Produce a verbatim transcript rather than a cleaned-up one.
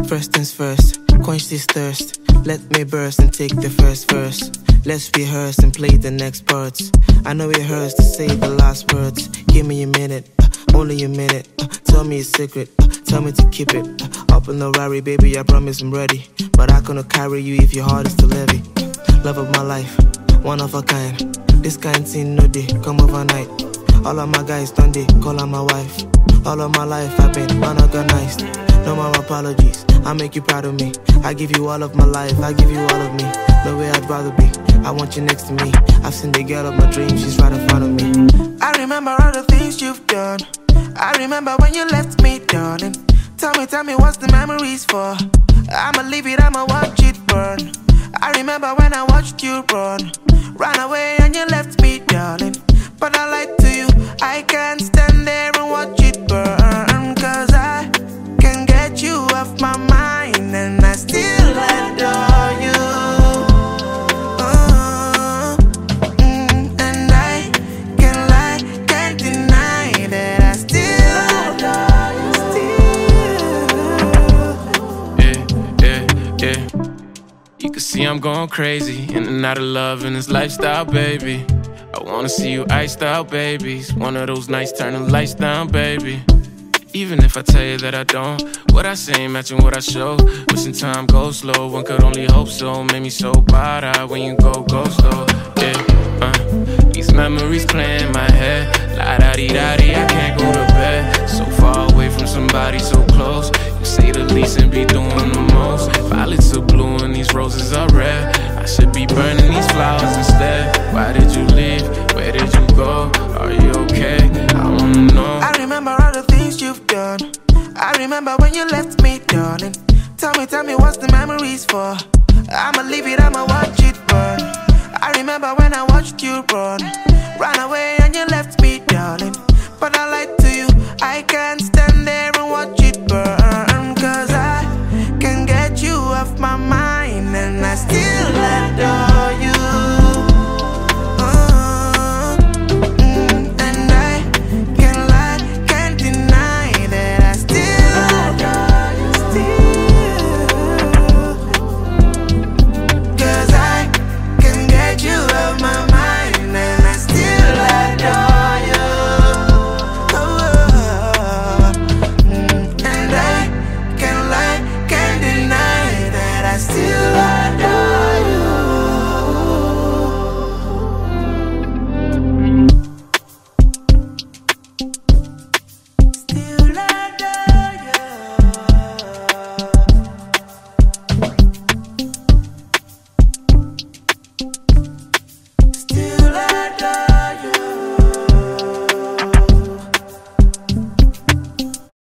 First things first, quench this thirst. Let me burst and take the first verse. Let's rehearse and play the next parts. I know it hurts to say the last words. Give me a minute, uh, only a minute. uh, Tell me a secret, uh, tell me to keep it. uh, Up in the Rari, baby, I promise I'm ready. But I couldn't carry you if your heart is too heavy. Love of my life, one of a kind. This kind thing no day, come overnight. All of my guys done they call her my wife. All of my life I've been unorganized. No more apologies, I make you proud of me. I give you all of my life, I give you all of me. No way I'd rather be, I want you next to me. I've seen the girl of my dreams, she's right in front of me. I remember all the things you've done. I remember when you left me, darling. Tell me, tell me what's the memories for? I'ma leave it, I'ma watch it burn. I remember when I watched you run. Ran away and you left me, darling. But I lied to you, I can't stand there and watch it burn. Cause I can get you off my mind and I still adore you. uh, mm, And I can't lie, can't deny that I still adore you. Still. Yeah, yeah, yeah. You can see I'm going crazy, in and out of love in this lifestyle, baby. I wanna see you iced out, baby. It's one of those nights, turn the lights down, baby. Even if I tell you that I don't, what I say ain't matching what I show. Wishing time goes slow, one could only hope so. Made me so bad when you go ghost, though. Yeah, uh, these memories play in my head. La-da-dee-da-dee, I can't go to bed. So far away from somebody so close. You say the least and be doing the most. Violets are blue and these roses are red. I should be burning these flowers instead. Why did you leave? Where did you go? Are you okay? I wanna know. I remember all the things you've done. I remember when you left me, darling. Tell me, tell me what's the memories for? I'ma leave it, I'ma watch